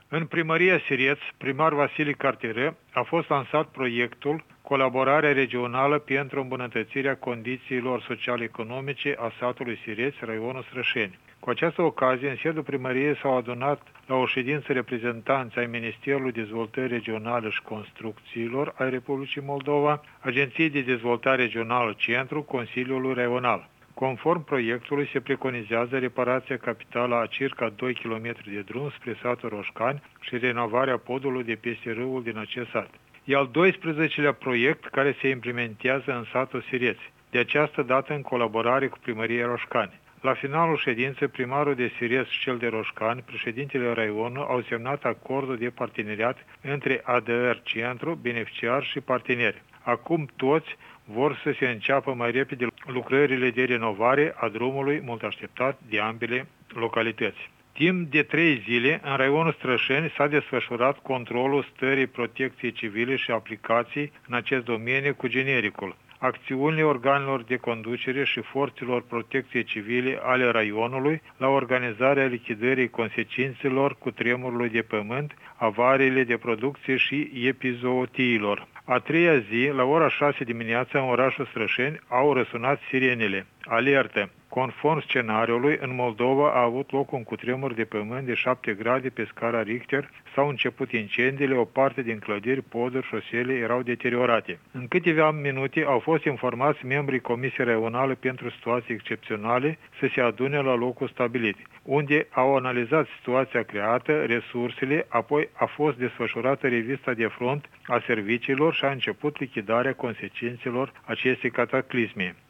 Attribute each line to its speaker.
Speaker 1: În primăria Sireț, primar Vasile Carteră, a fost lansat proiectul Colaborare regională pentru îmbunătățirea condițiilor social-economice a satului Sireț, raionul Strășeni. Cu această ocazie, în sediul primăriei s-au adunat la o ședință reprezentanți ai Ministerului Dezvoltării Regionale și Construcțiilor ai Republicii Moldova, Agenției de Dezvoltare Regională Centru, Consiliului Raional. Conform proiectului, se preconizează reparația capitală a circa 2 km de drum spre satul Roșcani și renovarea podului de peste râul din acest sat. E al 12-lea proiect care se implementează în satul Sireț, de această dată în colaborare cu primăria Roșcani. La finalul ședinței, primarul de Sireț și cel de Roșcani, președintele raionului, au semnat acordul de parteneriat între ADR Centru, beneficiari și parteneri. Acum toți vor să se înceapă mai repede lucrările de renovare a drumului mult așteptat de ambele localități. Timp de 3 zile, în raionul Strășeni s-a desfășurat controlul stării protecției civile și aplicații în acest domeniu cu genericul. Acțiunile organelor de conducere și forțelor protecției civile ale raionului la organizarea lichidării consecințelor cutremurului de pământ, avariile de producție și epizootiilor. A treia zi, la ora 6 dimineața, în orașul Strășeni, au răsunat sirenele. Alertă! Conform scenariului, în Moldova a avut loc un cutremur de pământ de 7 grade pe scara Richter, s-au început incendiile, o parte din clădiri, poduri, șosele erau deteriorate. În câteva minute au fost informați membrii Comisiei Raionale pentru Situații Excepționale să se adune la locul stabilit, unde au analizat situația creată, resursele, apoi a fost desfășurată revista de front a serviciilor și a început lichidarea consecințelor acestei cataclisme.